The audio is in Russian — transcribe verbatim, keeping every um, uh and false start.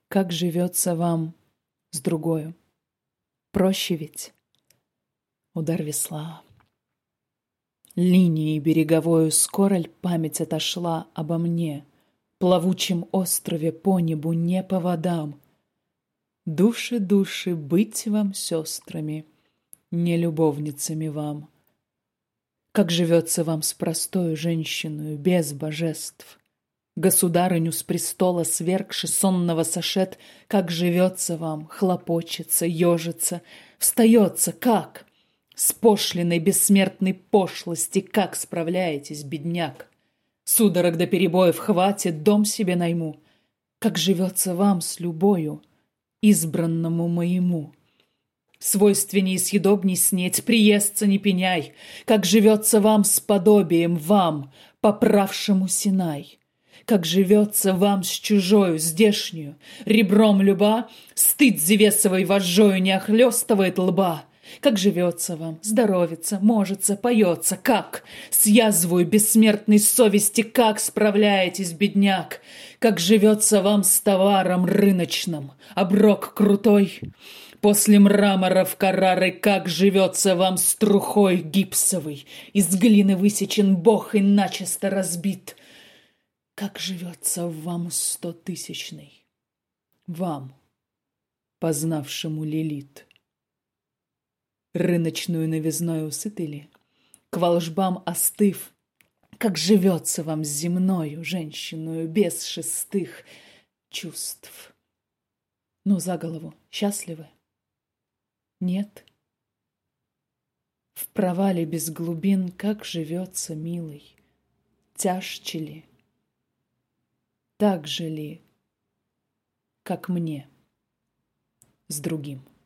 Как живется вам с другою? Проще ведь? Удар весла. Линией береговою скоро ль память отошла обо мне, плавучем острове по небу, не по водам? Души, души, быть вам сестрами, не любовницами вам. Как живется вам с простою женщиною, без божеств? Государыню с престола свергши сонного сошед, как живется вам, хлопочется, ежится, встается, как? С пошлиной бессмертной пошлости как справляетесь, бедняк? Судорог до перебоев хватит, дом себе найму. Как живется вам с любою, избранному моему? Свойственней съедобней снеть, приестся не пеняй. Как живется вам с подобием, вам, поправшему Синай? Как живется вам с чужою, здешнюю, ребром люба, стыд зевесовой вожжою не охлёстывает лба? Как живется вам, здоровится, можется, поется, как? С язвою бессмертной совести как справляетесь, бедняк? Как живется вам с товаром рыночным, оброк крутой? После мраморов Каррары как живется вам с трухой гипсовой? Из глины высечен бог и начисто разбит. Как живется вам стотысячный, вам, познавшему Лилит? Рыночную новизною сыты ли, к волжбам остыв? Как живется вам с земною женщиною без шестых чувств? Ну, за голову счастливы? Нет? В провале без глубин как живется, милый? Тяжче ли? Так же ли, как мне с другим?